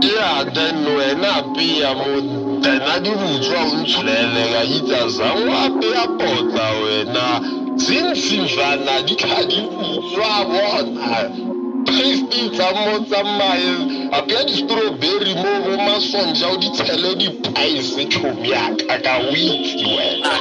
Yeah, then wena pia mo tena di butswa o ntshulele ka itsa zang wa pia pota wena zinsimvana di tla di butswa bona tasty tsa mo tsamaye apia di strawberry mo bo masonja o di tshele di pies chomi ya ka wiki wena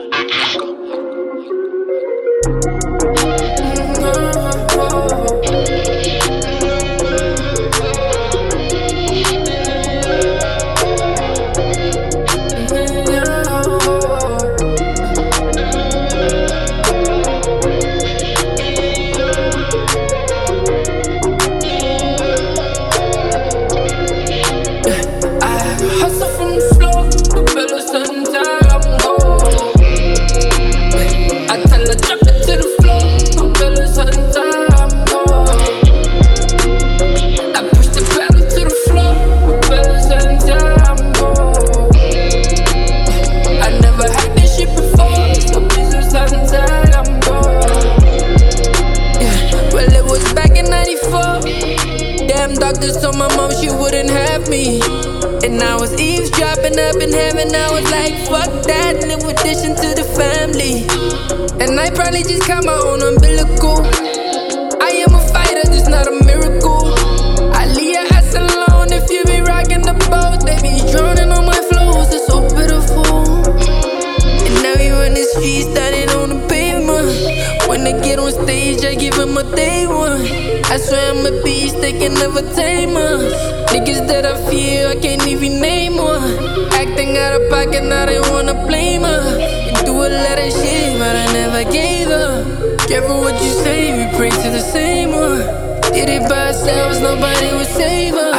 Doctors told my mom she wouldn't have me. And I was eavesdropping up in heaven. I was like, fuck that, live addition to the family. And I probably just caught my own umbilical. I am a fighter, just not a miracle. I leave your ass alone if you be rocking the boat. They be drowning on my flows, it's so pitiful. And everyone in the streets standing on the pavement. When they get on stage, I give them a day one. I swear I'm a beast, they can never tame us. Niggas that I fear, I can't even name one. Acting out of pocket, now they wanna blame her. Been through a lot of shit, but I never gave up. Careful what you say, we pray to the same one. Did it by ourselves, nobody would save us.